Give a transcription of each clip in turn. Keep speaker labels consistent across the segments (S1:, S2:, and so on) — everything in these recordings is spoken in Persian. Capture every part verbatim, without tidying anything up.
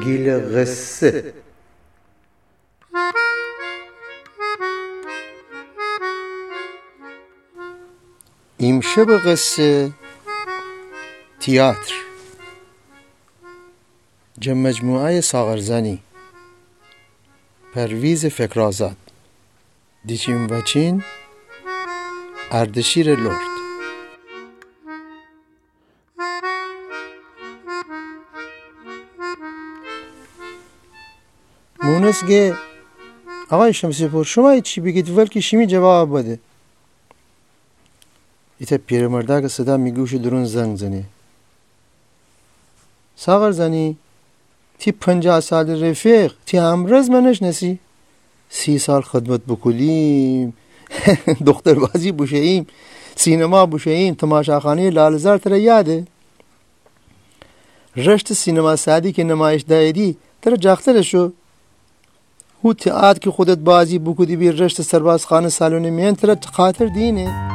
S1: گیل قصه. امشب قصه تئاتر جمع مجموعه ساغرزنی پرویز فکرآزاد دیچین وچین اردشیر لرد. مونسگه آقای شمسی پور شما چی بگید ولکی شیمی جواب بده. ایتا پیرمرده که صدا میگوش درون زنگ زنی. ساغر زنی تی پنجاه سال رفیق تی همرز منش نسی سی سال خدمت بکلیم دختر بازی بوشهیم سینما بوشهیم تماشاخانه لالزار تر یاده رشت سینما سعدی که نمایش دایدی تر جاختر شو هو تئاتر که خودت بازی بکودی بی رشت سرباز خانه سالونه مین تر خاطر دینه.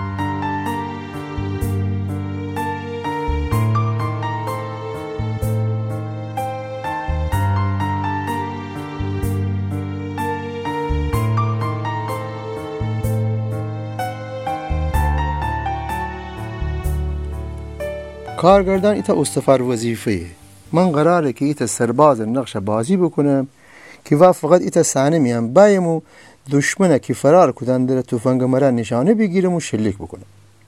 S1: کارگردان ایتا استفار وظیفه من قراره که ایتا سرباز نقش بازی بکنم که و فقط ایتا سحنه میام بایم و دشمنه که فرار کدن در توفنگ مرا نشانه بگیرم و شلیک بکنم.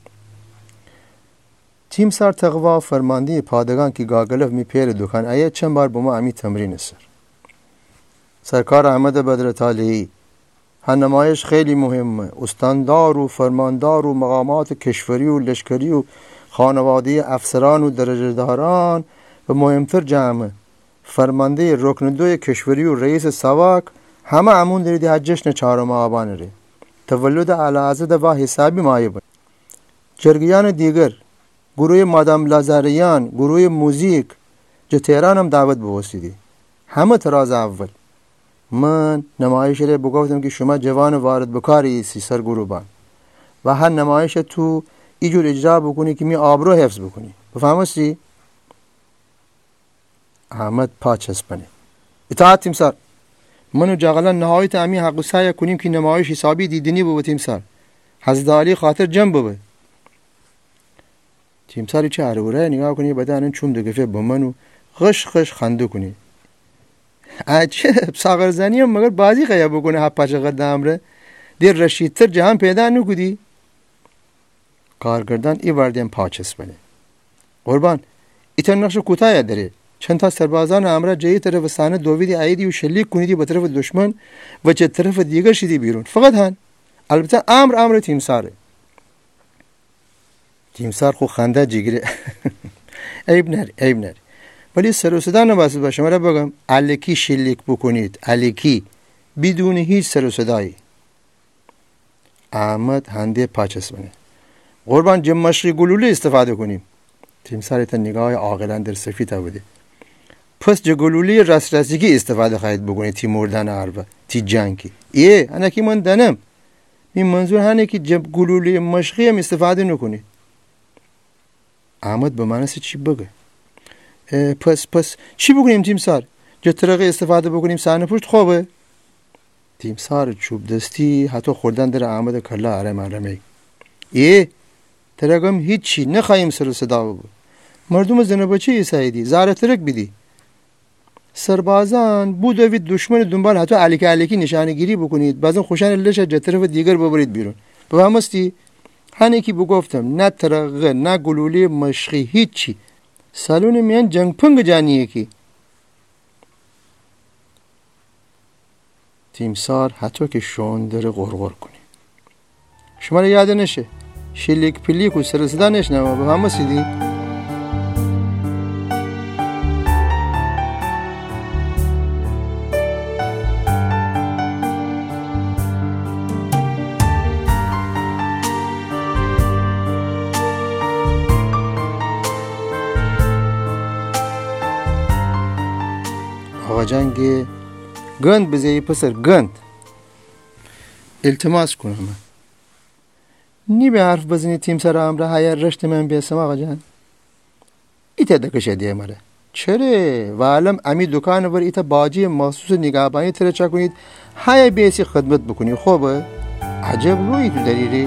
S1: تیم سار تقوا فرمانده پادگان که گاگلف می پیر دکان آیا چند بار با ما امی تمرین سر سرکار احمد بدر طالعی هر نمایش خیلی مهمه. استاندار و فرماندار و مقامات کشوری و لشکری و خانواده افسران و درجه داران و مهمتر جمعه فرمانده رکن دوی کشوری و رئیس سواک همه امون دارید ها جشن چهارم آبان ره تولد اعلیحضرت و حسابی مایه جرگیان دیگر گروه مادام لازاریان گروه موزیک جو تهران هم دعوت بوسیدی همه تراز اول من نمایش ره بگفتم که شما جوان وارد بکاری سی سر گروبان و هر نمایش تو ایجور اجرا بکنی که می آبرو حفظ بکنی بفهمستی؟ احمد پاچ هسپنه اطاعت تیمسار منو جاغلا نهایت امی حق و سایه کنیم که نمایش حسابی دیدنی بو تیمسار حضرت علی خاطر جمع بو تیمساری چه عروره نگاه کنی بدن چوم دگفه بمنو غش غش خندو کنی عجب ساغرزنی هم مگر بازی خیاه بکنه ها پاچه قدام ره دیر رشیدتر جهان پیدا نکودی. کارگردان ای واردیم پاچس بنه قربان ایتن نقش کوتاه داره چند تا سربازان امره جایی طرف سانه دویدی عیدی و شلیک کنیدی به طرف دشمن و چه طرف دیگر شدی بیرون فقط هن البته امر امر تیمساره تیمسار خو خنده جگره عیب نری عیب نری ولی سر و صدا نباید با شما را بگم الکی شلیک بکنید الکی بدون هیچ سر و صدایی. احمد هنده پاچس بنه قربان جم مشقی گلوله استفاده کنیم. تیمسار تا نگاه عاقلانه در سفید بوده پس جو گلوله رس رسیگی استفاده خواهید بکنید تی مردن عربه تی جنگی ایه انا کی من دنم این منظور هنه که جب گلوله مشقی هم استفاده نکنید. احمد به معنی چی بگه پس پس چی بکنیم تیمسار جو ترقه استفاده بکنیم سحنه پشت خوبه. تیمسار چوب دستی حتی خوردن در احمد کلا اره مرمه ایه ترگم هیچی نخواهیم سر و صدا بود مردم زنبچه ای سایدی زاره ترک بیدی سربازان بودوید دشمن دنبال حتی علیک علیکی نشانه گیری بکنید بعضا خوشان لش جه طرف دیگر ببرید بیرون بفهمستی؟ هنه که بگفتم نه ترقه نه گلوله مشقی هیچی سالون میان جنگ پنگ جانیه کی. تیمسار حتی که شون داره غرغر کنی شما را یاد نشه شلیک پلیک و سر صدا نشنوه بفهمسیدی؟ آقا جنگ گند بزهی پسر گند التماس کنم من نی به حرف بزنی تیم سر امره های رشت من بیسم آقا جان ایتا دکشه دیه مره چره و علم امی دکان ور ایتا باجی مخصوص نگهبانی تره چا کنید های بیسی خدمت بکنی. خوبه عجب روی تو دریری.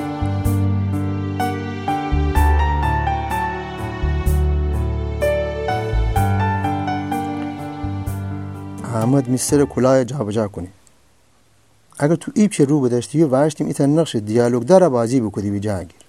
S1: احمد میستر کلاه جا بجا کنی. اگر تو ایپ رو بداشتی و واشتیم ایتا نقش دیالوگ داره بازی بکنی بی جا گیر.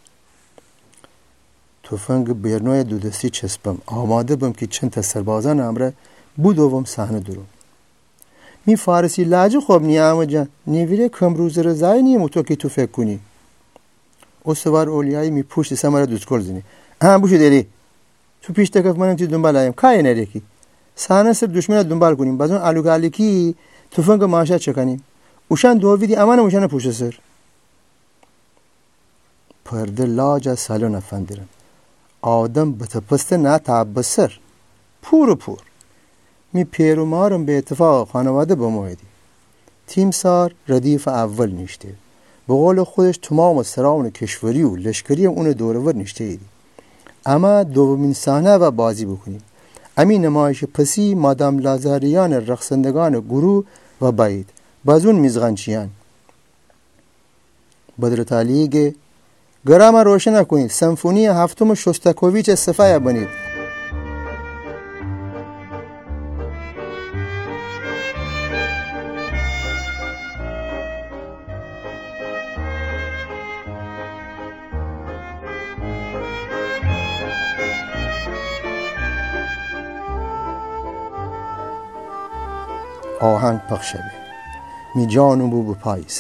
S1: تفنگ بیرنوی دو دستی چسبم آماده بم که چند تا سربازان امره بودوم صحنه درو. می فارسی لهجه خوب نی احمد جان نیویره کمروز رضایی نیم تو که تو فکر کنی. استوار اولیایی می پشت سمره دوسکل زنی. هم بوشو داری تو پیش تکف منم تی دنبال ایم کاری نریکی صحنه سر دشمن دنبال کنیم بعضون الوگالیکی تفنگ ماشا چکنیم اوشان دو ویدی امان اوشان پشت سر پرده لاج سالون افندرم آدم بتپسته نه تعبسر پور پور می پیرو مارم به اتفاق خانواده بمویدی. تیمسار ردیف اول نشته. به قول خودش تمام سراون کشوری و لشکری اون دورور نشته ایدی. اما دومین صحنه و بازی بکنیم. امی نمایش پسی مادام لازاریان رقصندگان گروه و باید بازون میزغنچیان. بدرتالیگه گرام روشن کنید. سمفونی هفتم شوستاکوویچ صفای بنید. آهنگ پخش شده. می جانم بو بپاییز.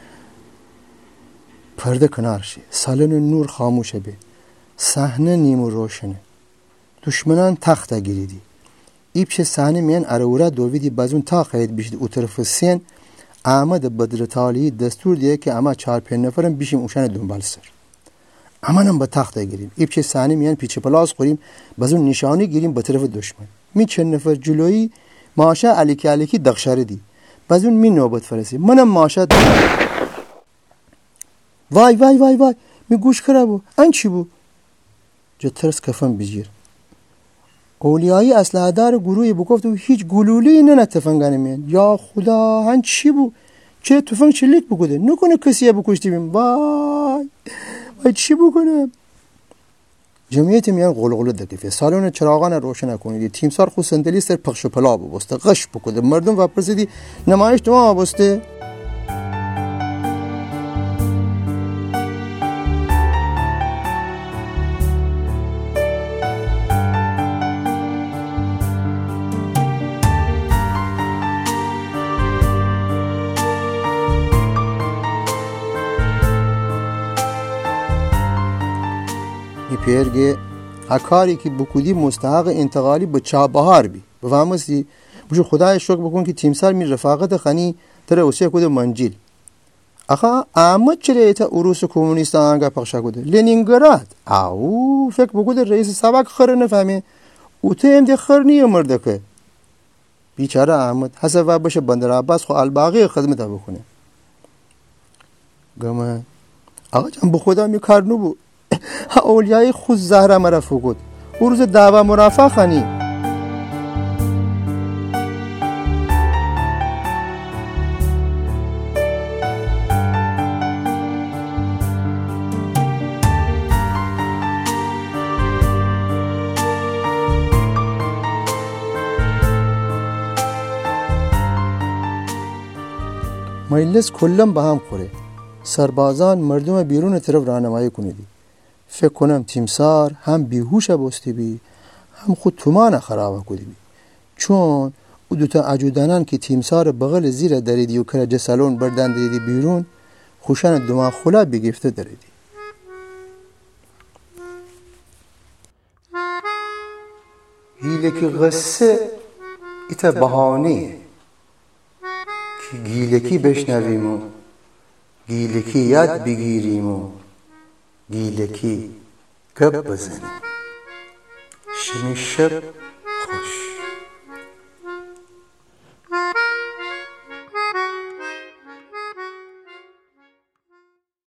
S1: پرده کنار شه. سالن نور خاموش به. صحنه نیمو روشنه. دشمنان تخت گیریدی. ایپش صحنه میان ارورا دویدی بازون تا خرید بیشید او طرف سین احمد بدرتالی دستور دیه که اما چهار پنج نفرم بیشیم اوشان دنبال سر. امانم با تخت گیریم. ایپش صحنه میان پیچ پلاس خوریم بازون نشانی گیریم به طرف دشمن. می چند نفر جلویی ماشا علیکی علیکی دغشاره دی. بازون می نوبت فرسی. منم ماشا دی. وای وای وای وای می گوش کرابو. این چی بو؟ جو ترس کفن بجیر. اولیایی اسلحه دار گروهی بگفت و هیچ گلولی نه تفنگانه میان. یا خدا این چی بو؟ چه تفنگ چلیک بگوده؟ نکنه کسیه بکشتی بیم. وای وای چی بکنم؟ جمعیت میان قلقله دقیقه سالن چراغان روشن کنید. تیمسار خود صندلی سر پخش و پلا بسته غش بکنه مردم و پرسیدی نمایش تو بسته. پیرگه اکاری که بکودی مستحق انتقالی به چابهار بی بفهمستی بجو خدای شکر بکن که تیمسار می رفاقت خانی تر اوسیه کده منجیل اخا احمد چرا ایتا اروس کمونیست آنگا پخشا کده لینینگراد او فکر بکده رئیس سبک خر نفهمه او تو هم ده خر نیه مرده که بیچاره احمد حسب و بشه بندر عباس خو الباقی خدمت بکنه گمه آقا جان بخدا می کار نبو اولیای خود زهره مرا فوقد او روز دعوا مرافع خانی مجلس کلم به هم خوره سربازان مردم بیرون طرف راهنمایی کنیدی فکر کنم تیمسار هم بیهوش بستی بی هم خود تومان خراب کردی بی چون او دوتا عجودانان که تیمسار بغل زیر دریدی و کرج سالون بردن دریدی بیرون خوشان دماغ خلا بگفته دریدی گیله که غصه ایتا بهانه که گیلکی بشنویم و گیلکی یاد بگیریم و گیلکی گپ بزنیم شمی شب